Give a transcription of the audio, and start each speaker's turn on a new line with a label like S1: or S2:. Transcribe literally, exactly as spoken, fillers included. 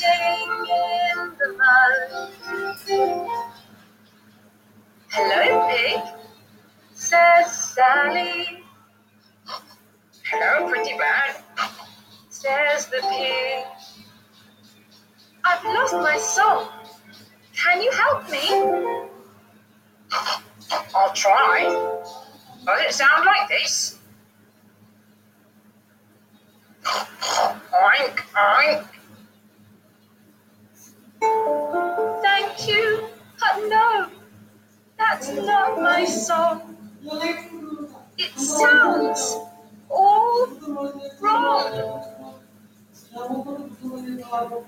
S1: sing in the mud. Hello, pig, says Sally. Hello, pretty bird, says the pig. I've lost my song. Can you help me? I'll try. Does it sound like this? Oink, oink. Thank you, but no, that's not my song. It sounds all wrong.